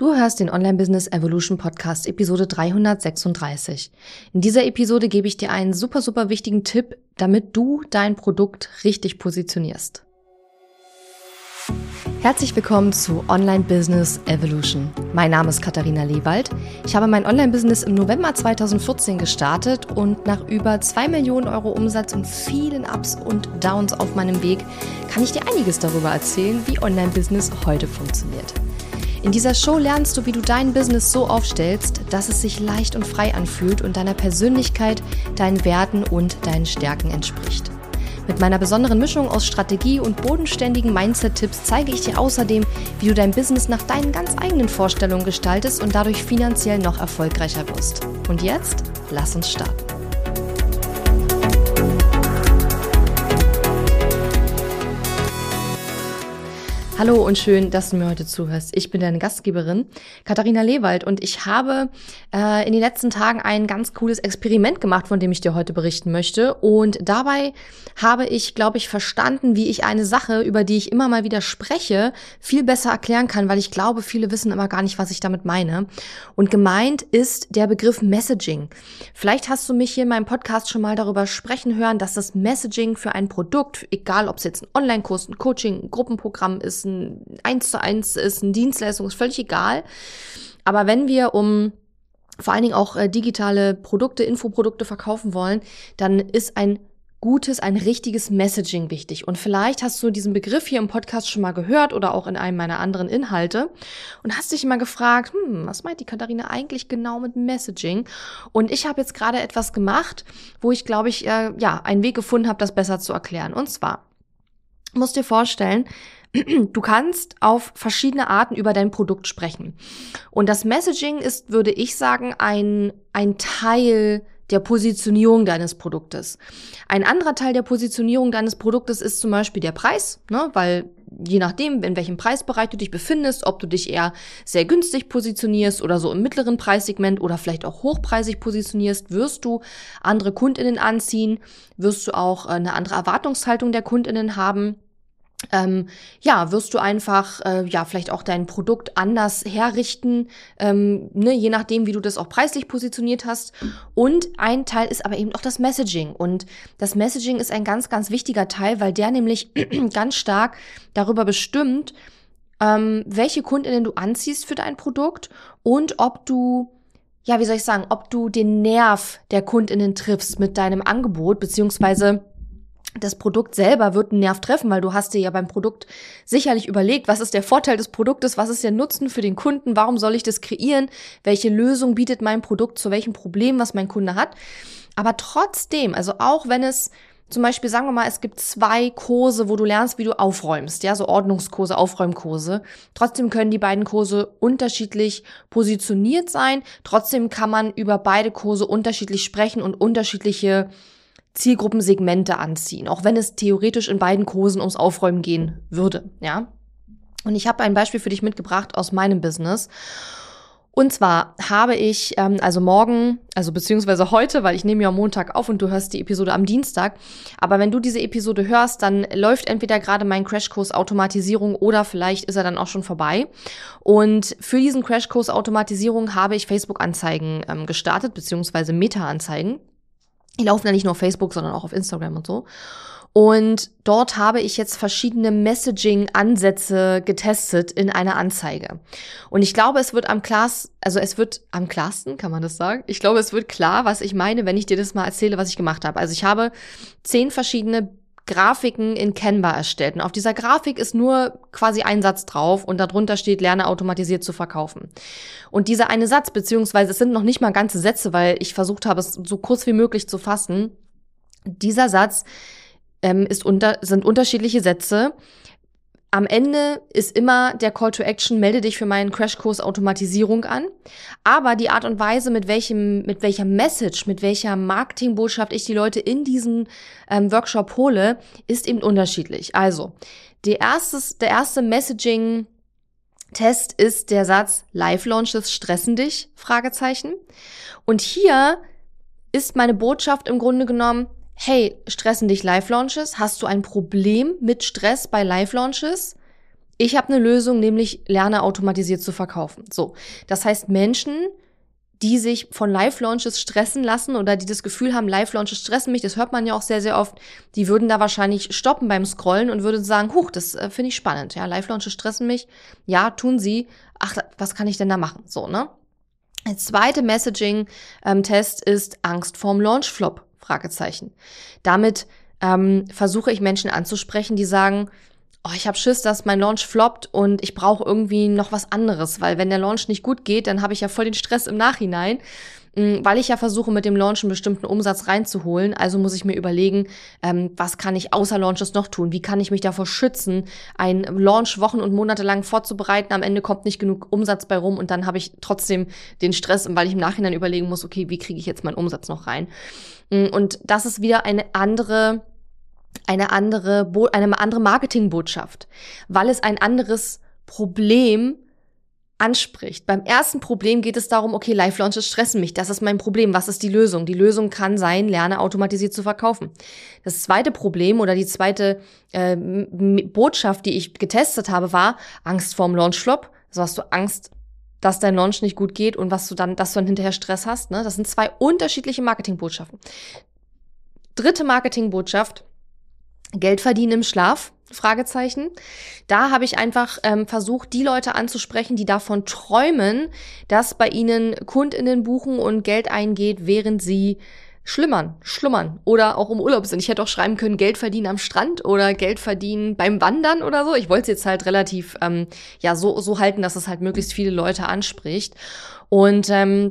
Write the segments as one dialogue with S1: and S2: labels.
S1: Du hörst den Online Business Evolution Podcast, Episode 336. In dieser Episode gebe ich dir einen super wichtigen Tipp, damit du dein Produkt richtig positionierst. Herzlich willkommen zu Online Business Evolution. Mein Name ist Katharina Lewald. Ich habe mein Online-Business im November 2014 gestartet und nach über 2 Millionen Euro Umsatz und vielen Ups und Downs auf meinem Weg kann ich dir einiges darüber erzählen, wie Online-Business heute funktioniert. In dieser Show lernst du, wie du dein Business so aufstellst, dass es sich leicht und frei anfühlt und deiner Persönlichkeit, deinen Werten und deinen Stärken entspricht. Mit meiner besonderen Mischung aus Strategie und bodenständigen Mindset-Tipps zeige ich dir außerdem, wie du dein Business nach deinen ganz eigenen Vorstellungen gestaltest und dadurch finanziell noch erfolgreicher wirst. Und jetzt, lass uns starten. Hallo und schön, dass du mir heute zuhörst. Ich bin deine Gastgeberin, Katharina Lewald, und ich habe in den letzten Tagen ein ganz cooles Experiment gemacht, von dem ich dir heute berichten möchte. Und dabei habe ich, glaube ich, verstanden, wie ich eine Sache, über die ich immer mal wieder spreche, viel besser erklären kann, weil ich glaube, viele wissen immer gar nicht, was ich damit meine. Und gemeint ist der Begriff Messaging. Vielleicht hast du mich hier in meinem Podcast schon mal darüber sprechen hören, dass das Messaging für ein Produkt, egal ob es jetzt ein Online-Kurs, ein Coaching, ein Gruppenprogramm ist, ein 1:1 ist, eine Dienstleistung, ist völlig egal. Aber wenn wir vor allen Dingen auch digitale Produkte, Infoprodukte verkaufen wollen, dann ist ein richtiges Messaging wichtig. Und vielleicht hast du diesen Begriff hier im Podcast schon mal gehört oder auch in einem meiner anderen Inhalte und hast dich immer gefragt, was meint die Katharina eigentlich genau mit Messaging? Und ich habe jetzt gerade etwas gemacht, wo ich, glaube ich, einen Weg gefunden habe, das besser zu erklären. Und zwar, musst dir vorstellen, du kannst auf verschiedene Arten über dein Produkt sprechen. Und das Messaging ist, würde ich sagen, ein Teil der Positionierung deines Produktes. Ein anderer Teil der Positionierung deines Produktes ist zum Beispiel der Preis, weil je nachdem, in welchem Preisbereich du dich befindest, ob du dich eher sehr günstig positionierst oder so im mittleren Preissegment oder vielleicht auch hochpreisig positionierst, wirst du andere KundInnen anziehen, wirst du auch eine andere Erwartungshaltung der KundInnen haben. Wirst du einfach, vielleicht auch dein Produkt anders herrichten, je nachdem, wie du das auch preislich positioniert hast. Und ein Teil ist aber eben auch das Messaging. Und das Messaging ist ein ganz, ganz wichtiger Teil, weil der nämlich ganz stark darüber bestimmt, welche KundInnen du anziehst für dein Produkt und ob du den Nerv der KundInnen triffst mit deinem Angebot, beziehungsweise das Produkt selber wird einen Nerv treffen, weil du hast dir ja beim Produkt sicherlich überlegt, was ist der Vorteil des Produktes, was ist der Nutzen für den Kunden, warum soll ich das kreieren, welche Lösung bietet mein Produkt zu welchem Problem, was mein Kunde hat. Aber trotzdem, also auch wenn es zum Beispiel, sagen wir mal, es gibt 2 Kurse, wo du lernst, wie du aufräumst, so Ordnungskurse, Aufräumkurse. Trotzdem können die beiden Kurse unterschiedlich positioniert sein. Trotzdem kann man über beide Kurse unterschiedlich sprechen und unterschiedliche Zielgruppensegmente anziehen, auch wenn es theoretisch in beiden Kursen ums Aufräumen gehen würde, ja. Und ich habe ein Beispiel für dich mitgebracht aus meinem Business. Und zwar habe ich beziehungsweise heute, weil ich nehme ja am Montag auf und du hörst die Episode am Dienstag, aber wenn du diese Episode hörst, dann läuft entweder gerade mein Crashkurs Automatisierung oder vielleicht ist er dann auch schon vorbei. Und für diesen Crashkurs Automatisierung habe ich Facebook-Anzeigen gestartet, beziehungsweise Meta-Anzeigen. Die laufen ja nicht nur auf Facebook, sondern auch auf Instagram und so. Und dort habe ich jetzt verschiedene Messaging-Ansätze getestet in einer Anzeige. Und ich glaube, es wird am klarsten, kann man das sagen? Ich glaube, es wird klar, was ich meine, wenn ich dir das mal erzähle, was ich gemacht habe. Also ich habe 10 verschiedene Grafiken in Canva erstellt. Und auf dieser Grafik ist nur quasi ein Satz drauf und darunter steht, lerne automatisiert zu verkaufen. Und dieser eine Satz, beziehungsweise es sind noch nicht mal ganze Sätze, weil ich versucht habe, es so kurz wie möglich zu fassen. Dieser Satz sind unterschiedliche Sätze. Am Ende ist immer der Call to Action, melde dich für meinen Crashkurs Automatisierung an. Aber die Art und Weise, mit welcher Message, mit welcher Marketingbotschaft ich die Leute in diesen Workshop hole, ist eben unterschiedlich. Also, der erste Messaging-Test ist der Satz, Live-Launches stressen dich? Fragezeichen. Und hier ist meine Botschaft im Grunde genommen, hey, stressen dich Live-Launches? Hast du ein Problem mit Stress bei Live-Launches? Ich habe eine Lösung, nämlich lerne automatisiert zu verkaufen. So, das heißt Menschen, die sich von Live-Launches stressen lassen oder die das Gefühl haben, Live-Launches stressen mich, das hört man ja auch sehr, sehr oft, die würden da wahrscheinlich stoppen beim Scrollen und würden sagen, huch, das finde ich spannend, ja, Live-Launches stressen mich, ja, tun sie, ach, was kann ich denn da machen, so, ne? Der zweite Messaging-Test ist Angst vorm Launch-Flop, Fragezeichen. Damit versuche ich Menschen anzusprechen, die sagen, oh, ich habe Schiss, dass mein Launch floppt und ich brauche irgendwie noch was anderes, weil wenn der Launch nicht gut geht, dann habe ich ja voll den Stress im Nachhinein, weil ich ja versuche, mit dem Launch einen bestimmten Umsatz reinzuholen. Also muss ich mir überlegen, was kann ich außer Launches noch tun? Wie kann ich mich davor schützen, einen Launch Wochen und Monate lang vorzubereiten? Am Ende kommt nicht genug Umsatz bei rum und dann habe ich trotzdem den Stress, weil ich im Nachhinein überlegen muss, okay, wie kriege ich jetzt meinen Umsatz noch rein? Und das ist wieder eine andere Marketingbotschaft, weil es ein anderes Problem anspricht. Beim ersten Problem geht es darum, okay, Live-Launches stressen mich, das ist mein Problem, was ist die Lösung? Die Lösung kann sein, lerne automatisiert zu verkaufen. Das zweite Problem oder die zweite Botschaft, die ich getestet habe, war Angst vorm Launchflop. Also hast du Angst, dass dein Launch nicht gut geht und dass du dann hinterher Stress hast, ne? Das sind zwei unterschiedliche Marketingbotschaften. Dritte Marketingbotschaft: Geld verdienen im Schlaf? Fragezeichen. Da habe ich einfach versucht, die Leute anzusprechen, die davon träumen, dass bei ihnen KundInnen buchen und Geld eingeht, während sie schlummern oder auch im Urlaub sind. Ich hätte auch schreiben können, Geld verdienen am Strand oder Geld verdienen beim Wandern oder so. Ich wollte es jetzt halt relativ so halten, dass es halt möglichst viele Leute anspricht. Und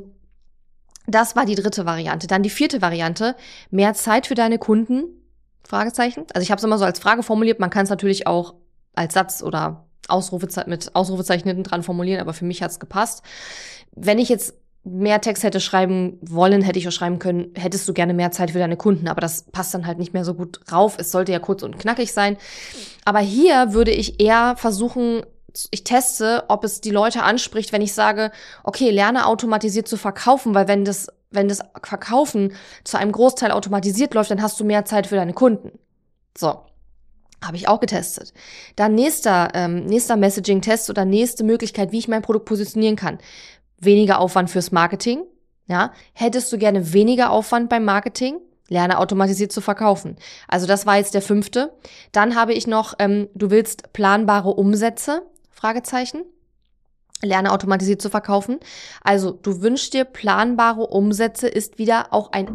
S1: das war die dritte Variante. Dann die vierte Variante: mehr Zeit für deine Kunden? Fragezeichen. Also ich habe es immer so als Frage formuliert. Man kann es natürlich auch als Satz oder mit Ausrufezeichen hinten dran formulieren, aber für mich hat es gepasst. Wenn ich jetzt mehr Text hätte schreiben wollen, hätte ich auch schreiben können, hättest du gerne mehr Zeit für deine Kunden, aber das passt dann halt nicht mehr so gut rauf. Es sollte ja kurz und knackig sein. Aber hier würde ich eher versuchen, ich teste, ob es die Leute anspricht, wenn ich sage, okay, lerne automatisiert zu verkaufen, weil wenn das Verkaufen zu einem Großteil automatisiert läuft, dann hast du mehr Zeit für deine Kunden. So, habe ich auch getestet. Dann nächster Messaging-Test oder nächste Möglichkeit, wie ich mein Produkt positionieren kann. Weniger Aufwand fürs Marketing. Ja, hättest du gerne weniger Aufwand beim Marketing? Lerne automatisiert zu verkaufen. Also das war jetzt der 5. Dann habe ich noch, du willst planbare Umsätze? Fragezeichen. Lerne automatisiert zu verkaufen. Also du wünschst dir planbare Umsätze, ist wieder auch ein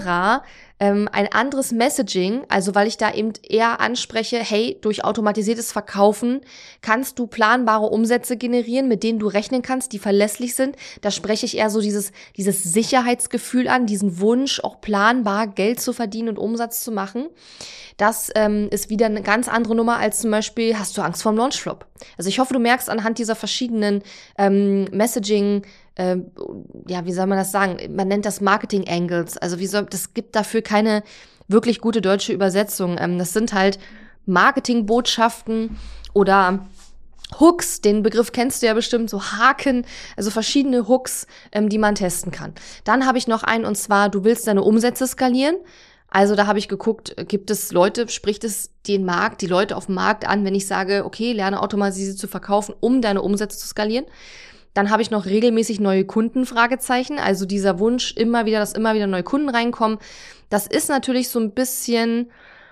S1: anderes Messaging, also weil ich da eben eher anspreche, hey, durch automatisiertes Verkaufen kannst du planbare Umsätze generieren, mit denen du rechnen kannst, die verlässlich sind. Da spreche ich eher so dieses Sicherheitsgefühl an, diesen Wunsch, auch planbar Geld zu verdienen und Umsatz zu machen. Das ist wieder eine ganz andere Nummer als zum Beispiel, hast du Angst vorm Launchflop? Also ich hoffe, du merkst anhand dieser verschiedenen Messaging, wie soll man das sagen? Man nennt das Marketing Angles. Also das gibt dafür keine wirklich gute deutsche Übersetzung. Das sind halt Marketingbotschaften oder Hooks, den Begriff kennst du ja bestimmt, so Haken, also verschiedene Hooks, die man testen kann. Dann habe ich noch einen, und zwar, du willst deine Umsätze skalieren. Also da habe ich geguckt, gibt es Leute, spricht es die Leute auf dem Markt an, wenn ich sage, okay, lerne automatisiert zu verkaufen, um deine Umsätze zu skalieren. Dann habe ich noch regelmäßig neue Kunden, Fragezeichen. Also dieser Wunsch, dass immer wieder neue Kunden reinkommen. Das ist natürlich so ein bisschen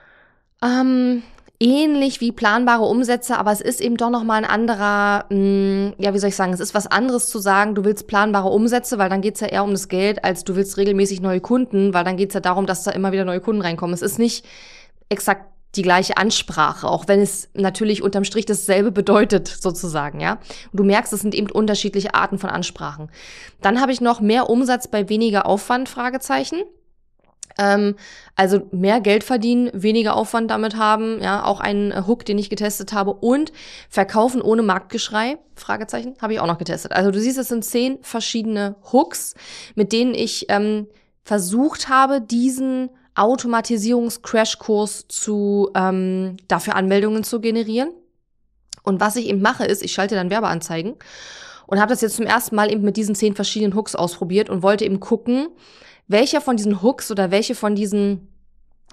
S1: ähnlich wie planbare Umsätze, aber es ist eben doch nochmal ein anderer, es ist was anderes zu sagen, du willst planbare Umsätze, weil dann geht's ja eher um das Geld, als du willst regelmäßig neue Kunden, weil dann geht's ja darum, dass da immer wieder neue Kunden reinkommen. Es ist nicht exakt die gleiche Ansprache, auch wenn es natürlich unterm Strich dasselbe bedeutet, sozusagen, ja. Und du merkst, es sind eben unterschiedliche Arten von Ansprachen. Dann habe ich noch mehr Umsatz bei weniger Aufwand, Fragezeichen. Also mehr Geld verdienen, weniger Aufwand damit haben, ja, auch ein Hook, den ich getestet habe, und verkaufen ohne Marktgeschrei, Fragezeichen, habe ich auch noch getestet. Also du siehst, es sind 10 verschiedene Hooks, mit denen ich versucht habe, diesen Automatisierungs-Crashkurs dafür Anmeldungen zu generieren. Und was ich eben mache, ist, ich schalte dann Werbeanzeigen und habe das jetzt zum ersten Mal eben mit diesen 10 verschiedenen Hooks ausprobiert und wollte eben gucken, welcher von diesen Hooks oder welche von diesen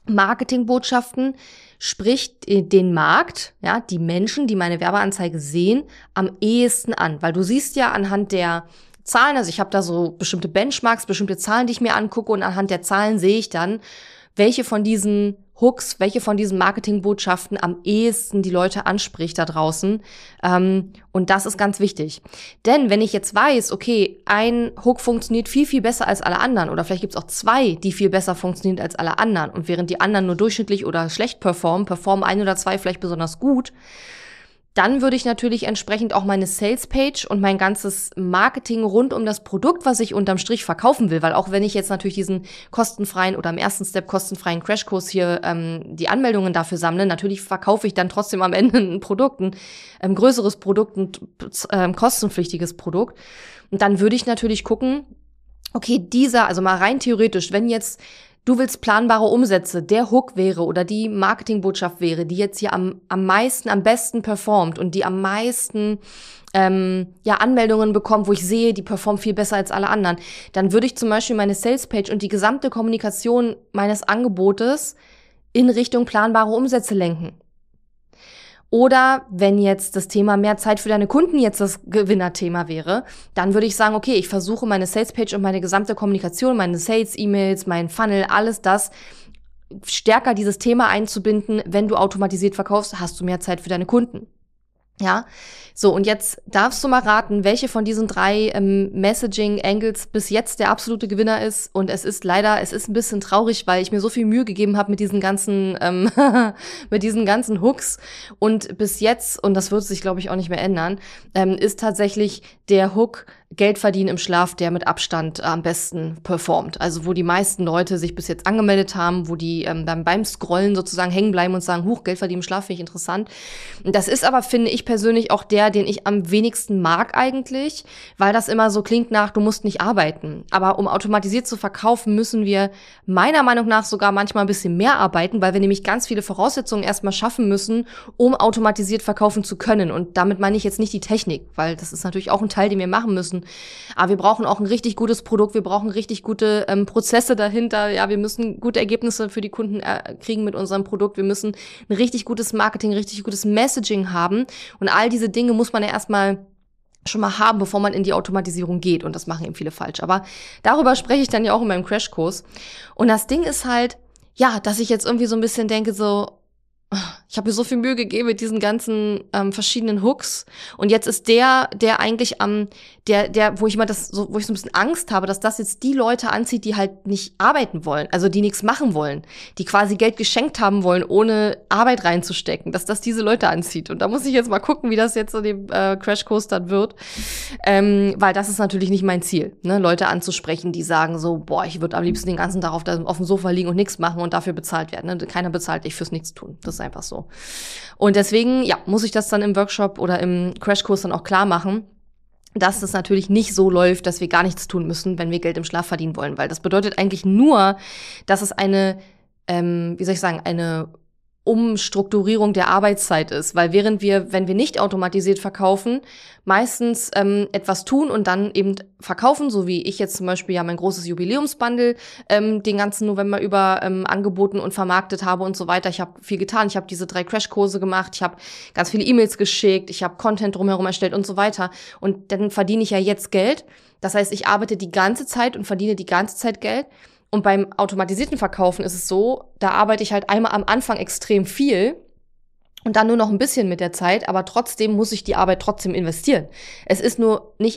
S1: Marketingbotschaften spricht den Markt, ja, die Menschen, die meine Werbeanzeige sehen, am ehesten an. Weil du siehst ja anhand der Zahlen, also ich habe da so bestimmte Benchmarks, bestimmte Zahlen, die ich mir angucke und anhand der Zahlen sehe ich dann, welche von diesen Hooks, welche von diesen Marketingbotschaften am ehesten die Leute anspricht da draußen. Und das ist ganz wichtig. Denn wenn ich jetzt weiß, okay, ein Hook funktioniert viel, viel besser als alle anderen oder vielleicht gibt es auch zwei, die viel besser funktionieren als alle anderen und während die anderen nur durchschnittlich oder schlecht performen ein oder zwei vielleicht besonders gut, dann würde ich natürlich entsprechend auch meine Sales-Page und mein ganzes Marketing rund um das Produkt, was ich unterm Strich verkaufen will, weil auch wenn ich jetzt natürlich diesen kostenfreien oder im ersten Step kostenfreien Crashkurs hier die Anmeldungen dafür sammle, natürlich verkaufe ich dann trotzdem am Ende ein Produkt, ein größeres Produkt, ein kostenpflichtiges Produkt. Und dann würde ich natürlich gucken, okay, also mal rein theoretisch, wenn jetzt du willst planbare Umsätze, der Hook wäre oder die Marketingbotschaft wäre, die jetzt hier am meisten, am besten performt und die am meisten Anmeldungen bekommt, wo ich sehe, die performt viel besser als alle anderen, dann würde ich zum Beispiel meine Salespage und die gesamte Kommunikation meines Angebotes in Richtung planbare Umsätze lenken. Oder wenn jetzt das Thema mehr Zeit für deine Kunden jetzt das Gewinnerthema wäre, dann würde ich sagen, okay, ich versuche meine Salespage und meine gesamte Kommunikation, meine Sales-E-Mails, mein Funnel, alles das, stärker dieses Thema einzubinden. Wenn du automatisiert verkaufst, hast du mehr Zeit für deine Kunden. Ja, so und jetzt darfst du mal raten, welche von diesen drei Messaging-Angles bis jetzt der absolute Gewinner ist. Und es ist ein bisschen traurig, weil ich mir so viel Mühe gegeben habe mit diesen ganzen Hooks. Und bis jetzt, und das wird sich, glaube ich, auch nicht mehr ändern, ist tatsächlich der Hook Geld verdienen im Schlaf, der mit Abstand am besten performt. Also wo die meisten Leute sich bis jetzt angemeldet haben, wo die dann beim Scrollen sozusagen hängen bleiben und sagen, Geld verdienen im Schlaf finde ich interessant. Das ist aber, finde ich persönlich, auch der, den ich am wenigsten mag eigentlich, weil das immer so klingt nach, du musst nicht arbeiten. Aber um automatisiert zu verkaufen, müssen wir meiner Meinung nach sogar manchmal ein bisschen mehr arbeiten, weil wir nämlich ganz viele Voraussetzungen erstmal schaffen müssen, um automatisiert verkaufen zu können. Und damit meine ich jetzt nicht die Technik, weil das ist natürlich auch ein Teil, den wir machen müssen. Aber wir brauchen auch ein richtig gutes Produkt, wir brauchen richtig gute Prozesse dahinter. Ja, wir müssen gute Ergebnisse für die Kunden kriegen mit unserem Produkt. Wir müssen ein richtig gutes Marketing, richtig gutes Messaging haben. Und all diese Dinge muss man ja erstmal schon mal haben, bevor man in die Automatisierung geht. Und das machen eben viele falsch. Aber darüber spreche ich dann ja auch in meinem Crashkurs. Und das Ding ist halt, ja, dass ich jetzt irgendwie so ein bisschen denke, so, ich habe mir so viel Mühe gegeben mit diesen ganzen verschiedenen Hooks und jetzt ist der eigentlich wo ich so ein bisschen Angst habe, dass das jetzt die Leute anzieht, die halt nicht arbeiten wollen, also die nichts machen wollen, die quasi Geld geschenkt haben wollen, ohne Arbeit reinzustecken, dass das diese Leute anzieht. Und da muss ich jetzt mal gucken, wie das jetzt in dem Crashkurs dann wird, weil das ist natürlich nicht mein Ziel, ne? Leute anzusprechen, die sagen so, ich würde am liebsten den ganzen Tag auf dem Sofa liegen und nichts machen und dafür bezahlt werden. Ne? Keiner bezahlt dich fürs Nichtstun. Das ist einfach so. Und deswegen, muss ich das dann im Workshop oder im Crashkurs dann auch klar machen, dass es natürlich nicht so läuft, dass wir gar nichts tun müssen, wenn wir Geld im Schlaf verdienen wollen. Weil das bedeutet eigentlich nur, dass es eine Umstrukturierung der Arbeitszeit ist, weil wenn wir nicht automatisiert verkaufen, meistens etwas tun und dann eben verkaufen, so wie ich jetzt zum Beispiel ja mein großes Jubiläumsbundle den ganzen November über angeboten und vermarktet habe und so weiter. Ich habe viel getan, ich habe diese 3 Crashkurse gemacht, ich habe ganz viele E-Mails geschickt, ich habe Content drumherum erstellt und so weiter und dann verdiene ich ja jetzt Geld. Das heißt, ich arbeite die ganze Zeit und verdiene die ganze Zeit Geld. Und beim automatisierten Verkaufen ist es so, da arbeite ich halt einmal am Anfang extrem viel und dann nur noch ein bisschen mit der Zeit, aber trotzdem muss ich die Arbeit trotzdem investieren. Es ist nur nicht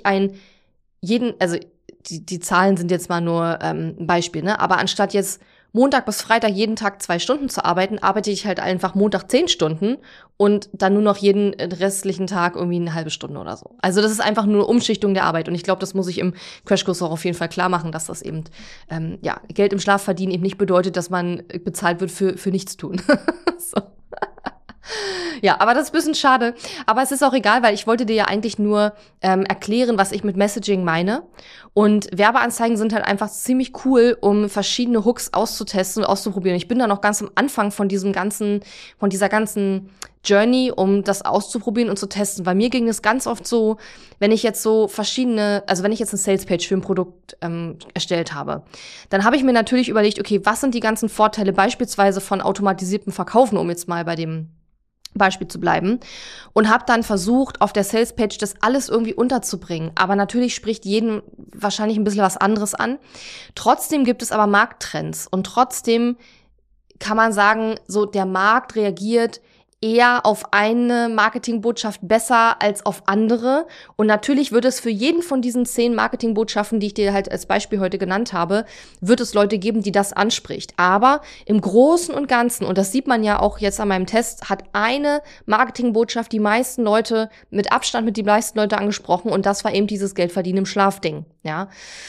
S1: die Zahlen sind jetzt mal nur ein Beispiel, ne? Aber anstatt jetzt Montag bis Freitag jeden Tag 2 Stunden zu arbeiten, arbeite ich halt einfach Montag 10 Stunden und dann nur noch jeden restlichen Tag irgendwie eine halbe Stunde oder so. Also das ist einfach nur Umschichtung der Arbeit und ich glaube, das muss ich im Crashkurs auch auf jeden Fall klar machen, dass das eben, Geld im Schlaf verdienen eben nicht bedeutet, dass man bezahlt wird für nichts tun. So. Ja, aber das ist ein bisschen schade. Aber es ist auch egal, weil ich wollte dir ja eigentlich nur erklären, was ich mit Messaging meine. Und Werbeanzeigen sind halt einfach ziemlich cool, um verschiedene Hooks auszutesten und auszuprobieren. Ich bin da noch ganz am Anfang von dieser ganzen Journey, um das auszuprobieren und zu testen. Weil mir ging es ganz oft so, wenn ich jetzt so wenn ich jetzt eine Salespage für ein Produkt erstellt habe, dann habe ich mir natürlich überlegt, okay, was sind die ganzen Vorteile beispielsweise von automatisiertem Verkaufen, um jetzt mal bei dem Beispiel zu bleiben, und habe dann versucht, auf der Salespage das alles irgendwie unterzubringen. Aber natürlich spricht jeden wahrscheinlich ein bisschen was anderes an. Trotzdem gibt es aber Markttrends und trotzdem kann man sagen, so der Markt reagiert eher auf eine Marketingbotschaft besser als auf andere. Und natürlich wird es für jeden von diesen 10 Marketingbotschaften, die ich dir halt als Beispiel heute genannt habe, wird es Leute geben, die das anspricht. Aber im Großen und Ganzen, und das sieht man ja auch jetzt an meinem Test, hat eine Marketingbotschaft die meisten Leute, mit Abstand mit die meisten Leute angesprochen. Und das war eben dieses Geldverdienen im Schlafding, ja.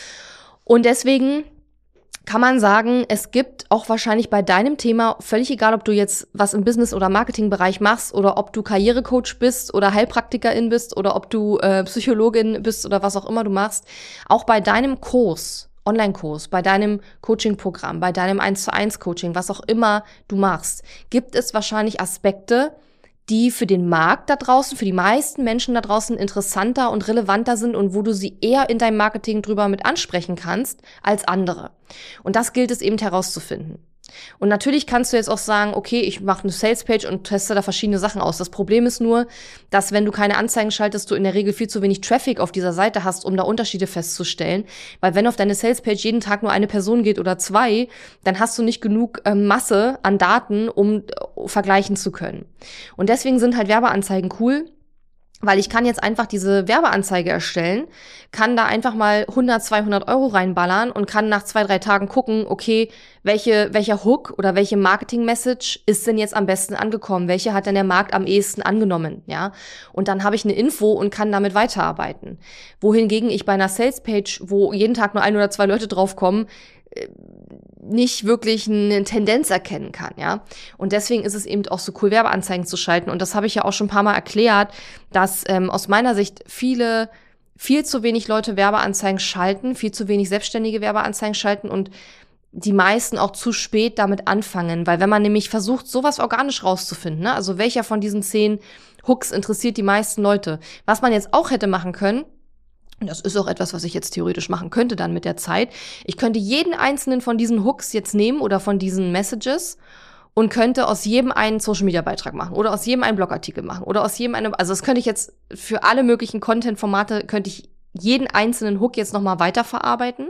S1: Und deswegen kann man sagen, es gibt auch wahrscheinlich bei deinem Thema, völlig egal, ob du jetzt was im Business- oder Marketingbereich machst oder ob du Karrierecoach bist oder Heilpraktikerin bist oder ob du Psychologin bist oder was auch immer du machst, auch bei deinem Kurs, Online-Kurs, bei deinem Coaching-Programm, bei deinem 1:1 Coaching, was auch immer du machst, gibt es wahrscheinlich Aspekte, die für den Markt da draußen, für die meisten Menschen da draußen interessanter und relevanter sind und wo du sie eher in deinem Marketing drüber mit ansprechen kannst als andere. Und das gilt es eben herauszufinden. Und natürlich kannst du jetzt auch sagen, okay, ich mache eine Salespage und teste da verschiedene Sachen aus. Das Problem ist nur, dass wenn du keine Anzeigen schaltest, du in der Regel viel zu wenig Traffic auf dieser Seite hast, um da Unterschiede festzustellen. Weil wenn auf deine Salespage jeden Tag nur eine Person geht oder 2, dann hast du nicht genug Masse an Daten, um vergleichen zu können. Und deswegen sind halt Werbeanzeigen cool, weil ich kann jetzt einfach diese Werbeanzeige erstellen, kann da einfach mal 100, 200 Euro reinballern und kann nach 2, 3 Tagen gucken, okay, welcher Hook oder welche Marketing-Message ist denn jetzt am besten angekommen? Welche hat denn der Markt am ehesten angenommen? Ja, und dann habe ich eine Info und kann damit weiterarbeiten. Wohingegen ich bei einer Salespage, wo jeden Tag nur 1 oder 2 Leute draufkommen, nicht wirklich eine Tendenz erkennen kann, ja. Und deswegen ist es eben auch so cool, Werbeanzeigen zu schalten. Und das habe ich ja auch schon ein paar Mal erklärt, dass aus meiner Sicht viel zu wenig Leute Werbeanzeigen schalten, viel zu wenig selbstständige Werbeanzeigen schalten und die meisten auch zu spät damit anfangen. Weil wenn man nämlich versucht, sowas organisch rauszufinden, ne, also welcher von diesen 10 Hooks interessiert die meisten Leute, was man jetzt auch hätte machen können, und das ist auch etwas, was ich jetzt theoretisch machen könnte dann mit der Zeit. Ich könnte jeden einzelnen von diesen Hooks jetzt nehmen oder von diesen Messages und könnte aus jedem einen Social-Media-Beitrag machen oder aus jedem einen Blogartikel machen oder aus jedem also das könnte ich jetzt für alle möglichen Content-Formate, könnte ich jeden einzelnen Hook jetzt nochmal weiterverarbeiten.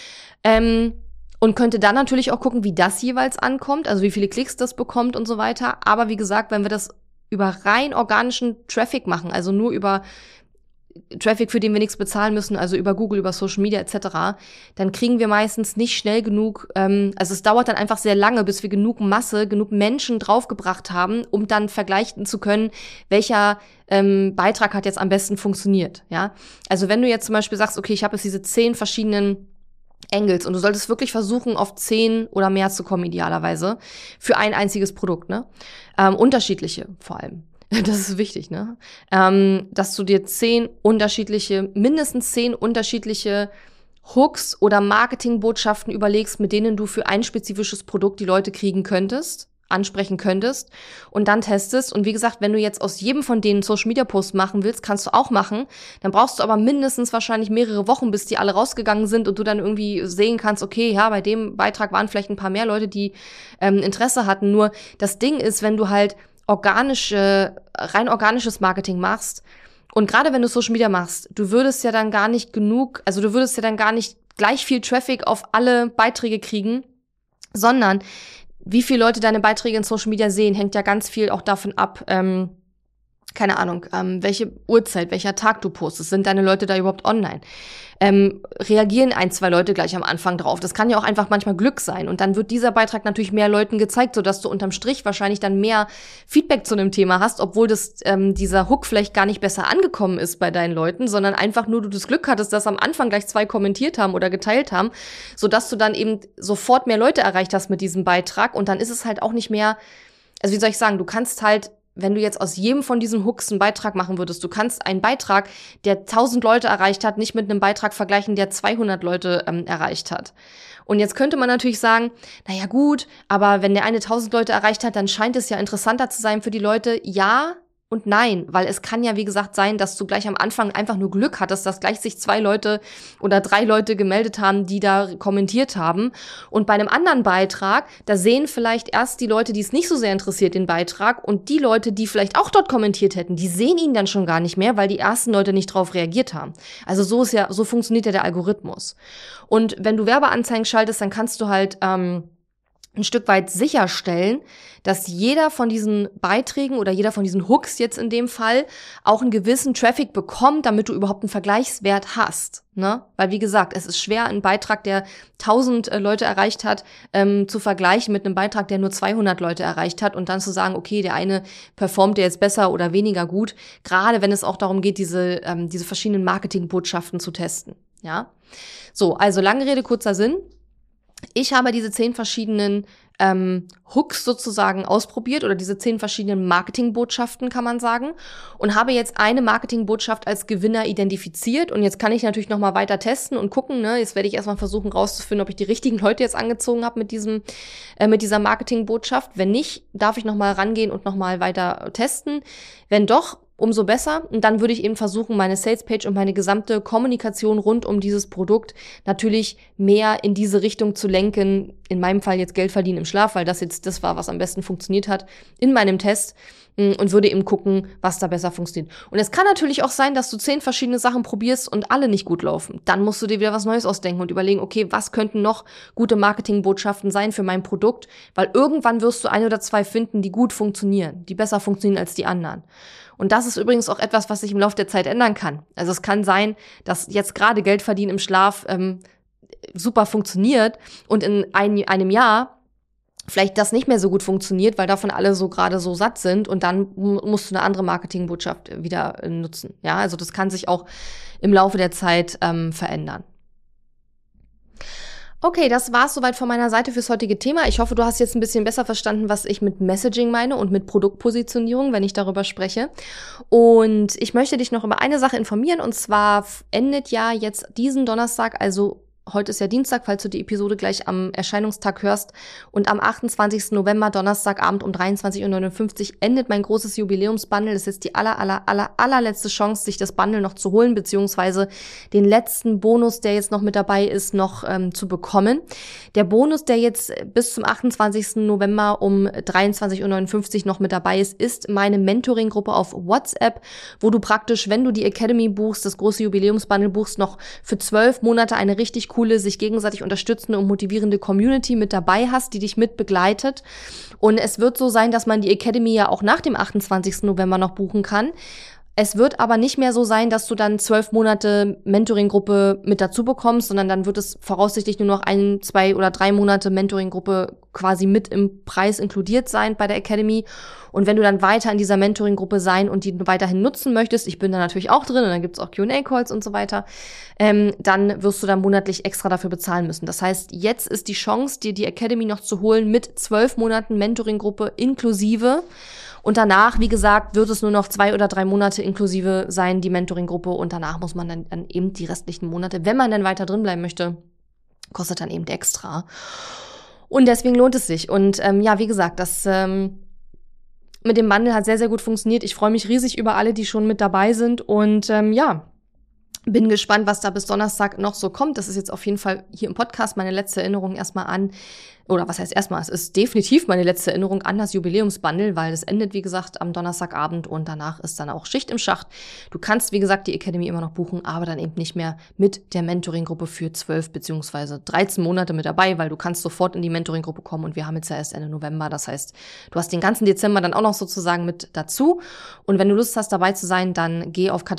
S1: Und könnte dann natürlich auch gucken, wie das jeweils ankommt, also wie viele Klicks das bekommt und so weiter. Aber wie gesagt, wenn wir das über rein organischen Traffic machen, also nur über Traffic, für den wir nichts bezahlen müssen, also über Google, über Social Media etc., dann kriegen wir meistens nicht schnell genug, also es dauert dann einfach sehr lange, bis wir genug Masse, genug Menschen draufgebracht haben, um dann vergleichen zu können, welcher Beitrag hat jetzt am besten funktioniert, ja. Also wenn du jetzt zum Beispiel sagst, okay, ich habe jetzt diese 10 verschiedenen Angles und du solltest wirklich versuchen, auf 10 oder mehr zu kommen, idealerweise, für ein einziges Produkt, ne? Unterschiedliche vor allem. Das ist wichtig, ne? Dass du dir mindestens 10 unterschiedliche Hooks oder Marketingbotschaften überlegst, mit denen du für ein spezifisches Produkt die Leute ansprechen könntest und dann testest. Und wie gesagt, wenn du jetzt aus jedem von denen Social-Media-Posts machen willst, kannst du auch machen. Dann brauchst du aber mindestens wahrscheinlich mehrere Wochen, bis die alle rausgegangen sind und du dann irgendwie sehen kannst, okay, ja, bei dem Beitrag waren vielleicht ein paar mehr Leute, die Interesse hatten. Nur das Ding ist, wenn du halt rein organisches Marketing machst und gerade wenn du Social Media machst, du würdest ja dann gar nicht gleich viel Traffic auf alle Beiträge kriegen, sondern wie viele Leute deine Beiträge in Social Media sehen, hängt ja ganz viel auch davon ab, keine Ahnung, welche Uhrzeit, welcher Tag du postest, sind deine Leute da überhaupt online? Reagieren 1, 2 Leute gleich am Anfang drauf? Das kann ja auch einfach manchmal Glück sein. Und dann wird dieser Beitrag natürlich mehr Leuten gezeigt, sodass du unterm Strich wahrscheinlich dann mehr Feedback zu einem Thema hast, obwohl dieser Hook vielleicht gar nicht besser angekommen ist bei deinen Leuten, sondern einfach nur du das Glück hattest, dass am Anfang gleich 2 kommentiert haben oder geteilt haben, sodass du dann eben sofort mehr Leute erreicht hast mit diesem Beitrag. Und dann ist es halt auch nicht mehr, also wie soll ich sagen, du kannst halt, wenn du jetzt aus jedem von diesen Hooks einen Beitrag machen würdest. Du kannst einen Beitrag, der 1000 Leute erreicht hat, nicht mit einem Beitrag vergleichen, der 200 Leute erreicht hat. Und jetzt könnte man natürlich sagen, naja gut, aber wenn der eine 1000 Leute erreicht hat, dann scheint es ja interessanter zu sein für die Leute. Ja und nein, weil es kann ja, wie gesagt, sein, dass du gleich am Anfang einfach nur Glück hattest, dass gleich sich 2 Leute oder 3 Leute gemeldet haben, die da kommentiert haben. Und bei einem anderen Beitrag, da sehen vielleicht erst die Leute, die es nicht so sehr interessiert, den Beitrag, und die Leute, die vielleicht auch dort kommentiert hätten, die sehen ihn dann schon gar nicht mehr, weil die ersten Leute nicht drauf reagiert haben. Also so funktioniert ja der Algorithmus. Und wenn du Werbeanzeigen schaltest, dann kannst du halt ein Stück weit sicherstellen, dass jeder von diesen Beiträgen oder jeder von diesen Hooks jetzt in dem Fall auch einen gewissen Traffic bekommt, damit du überhaupt einen Vergleichswert hast, ne? Weil, wie gesagt, es ist schwer, einen Beitrag, der 1000 Leute erreicht hat, zu vergleichen mit einem Beitrag, der nur 200 Leute erreicht hat und dann zu sagen, okay, der eine performt der jetzt besser oder weniger gut, gerade wenn es auch darum geht, diese verschiedenen Marketingbotschaften zu testen, ja? So, also lange Rede, kurzer Sinn. Ich habe diese 10 verschiedenen Hooks sozusagen ausprobiert oder diese 10 verschiedenen Marketingbotschaften, kann man sagen, und habe jetzt eine Marketingbotschaft als Gewinner identifiziert. Und jetzt kann ich natürlich noch mal weiter testen und gucken, ne? Jetzt werde ich erstmal versuchen rauszufinden, ob ich die richtigen Leute jetzt angezogen habe mit dieser Marketingbotschaft. Wenn nicht, darf ich noch mal rangehen und noch mal weiter testen. Wenn doch, umso besser. Und dann würde ich eben versuchen, meine Salespage und meine gesamte Kommunikation rund um dieses Produkt natürlich mehr in diese Richtung zu lenken. In meinem Fall jetzt Geld verdienen im Schlaf, weil das jetzt das war, was am besten funktioniert hat in meinem Test. Und würde eben gucken, was da besser funktioniert. Und es kann natürlich auch sein, dass du 10 verschiedene Sachen probierst und alle nicht gut laufen. Dann musst du dir wieder was Neues ausdenken und überlegen, okay, was könnten noch gute Marketingbotschaften sein für mein Produkt? Weil irgendwann wirst du 1 oder 2 finden, die gut funktionieren, die besser funktionieren als die anderen. Und das ist übrigens auch etwas, was sich im Laufe der Zeit ändern kann. Also es kann sein, dass jetzt gerade Geld verdienen im Schlaf super funktioniert und in einem Jahr vielleicht das nicht mehr so gut funktioniert, weil davon alle so gerade so satt sind und dann musst du eine andere Marketingbotschaft wieder nutzen. Ja, also das kann sich auch im Laufe der Zeit verändern. Okay, das war's soweit von meiner Seite fürs heutige Thema. Ich hoffe, du hast jetzt ein bisschen besser verstanden, was ich mit Messaging meine und mit Produktpositionierung, wenn ich darüber spreche. Und ich möchte dich noch über eine Sache informieren, und zwar endet ja jetzt diesen Donnerstag, also heute ist ja Dienstag, falls du die Episode gleich am Erscheinungstag hörst. Und am 28. November, Donnerstagabend um 23:59 Uhr endet mein großes Jubiläumsbundle. Das ist jetzt die allerletzte Chance, sich das Bundle noch zu holen, beziehungsweise den letzten Bonus, der jetzt noch mit dabei ist, noch zu bekommen. Der Bonus, der jetzt bis zum 28. November um 23:59 Uhr noch mit dabei ist meine Mentoring-Gruppe auf WhatsApp, wo du praktisch, wenn du die Academy buchst, das große Jubiläumsbundle buchst, noch für 12 Monate eine richtig coole, sich gegenseitig unterstützende und motivierende Community mit dabei hast, die dich mit begleitet. Und es wird so sein, dass man die Academy ja auch nach dem 28. November noch buchen kann. Es wird aber nicht mehr so sein, dass du dann 12 Monate Mentoring-Gruppe mit dazu bekommst, sondern dann wird es voraussichtlich nur noch 1, 2 oder 3 Monate Mentoring-Gruppe quasi mit im Preis inkludiert sein bei der Academy. Und wenn du dann weiter in dieser Mentoring-Gruppe sein und die weiterhin nutzen möchtest, ich bin da natürlich auch drin und dann gibt's auch Q&A-Calls und so weiter, dann wirst du dann monatlich extra dafür bezahlen müssen. Das heißt, jetzt ist die Chance, dir die Academy noch zu holen mit 12 Monaten Mentoring-Gruppe inklusive. Und danach, wie gesagt, wird es nur noch 2 oder 3 Monate inklusive sein, die Mentoring-Gruppe. Und danach muss man dann eben die restlichen Monate, wenn man dann weiter drin bleiben möchte, kostet dann eben extra. Und deswegen lohnt es sich. Und ja, wie gesagt, das mit dem Bundle hat sehr, sehr gut funktioniert. Ich freue mich riesig über alle, die schon mit dabei sind. Und ja, bin gespannt, was da bis Donnerstag noch so kommt. Das ist jetzt auf jeden Fall hier im Podcast meine letzte Erinnerung erstmal an, oder was heißt erstmal, es ist definitiv meine letzte Erinnerung an das Jubiläumsbundle, weil es endet, wie gesagt, am Donnerstagabend und danach ist dann auch Schicht im Schacht. Du kannst, wie gesagt, die Academy immer noch buchen, aber dann eben nicht mehr mit der Mentoring-Gruppe für 12 bzw. 13 Monate mit dabei, weil du kannst sofort in die Mentoring-Gruppe kommen und wir haben jetzt ja erst Ende November. Das heißt, du hast den ganzen Dezember dann auch noch sozusagen mit dazu. Und wenn du Lust hast, dabei zu sein, dann geh auf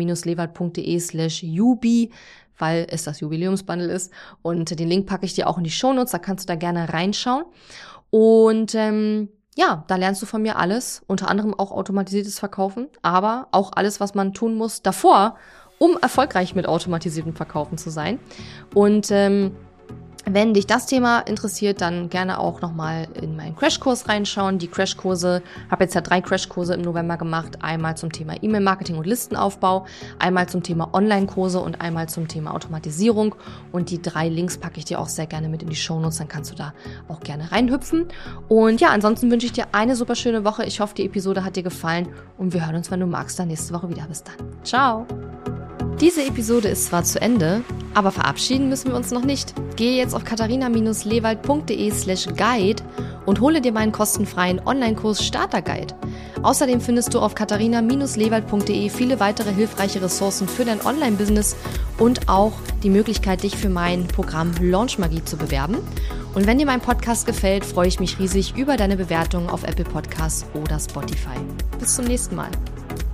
S1: katharina-lewald.de/jubi, weil es das Jubiläumsbundle ist. Und den Link packe ich dir auch in die Shownotes, da kannst du da gerne reinschauen. Und ja, da lernst du von mir alles, unter anderem auch automatisiertes Verkaufen, aber auch alles, was man tun muss davor, um erfolgreich mit automatisiertem Verkaufen zu sein. Und Wenn dich das Thema interessiert, dann gerne auch nochmal in meinen Crashkurs reinschauen. Die Crashkurse, habe jetzt ja 3 Crashkurse im November gemacht. Einmal zum Thema E-Mail-Marketing und Listenaufbau, einmal zum Thema Online-Kurse und einmal zum Thema Automatisierung. Und die 3 Links packe ich dir auch sehr gerne mit in die Shownotes, dann kannst du da auch gerne reinhüpfen. Und ja, ansonsten wünsche ich dir eine super schöne Woche. Ich hoffe, die Episode hat dir gefallen und wir hören uns, wenn du magst, dann nächste Woche wieder. Bis dann. Ciao! Diese Episode ist zwar zu Ende, aber verabschieden müssen wir uns noch nicht. Gehe jetzt auf katharina-lewald.de/guide und hole dir meinen kostenfreien Online-Kurs Starter-Guide. Außerdem findest du auf katharina-lewald.de viele weitere hilfreiche Ressourcen für dein Online-Business und auch die Möglichkeit, dich für mein Programm Launch Magie zu bewerben. Und wenn dir mein Podcast gefällt, freue ich mich riesig über deine Bewertung auf Apple Podcasts oder Spotify. Bis zum nächsten Mal.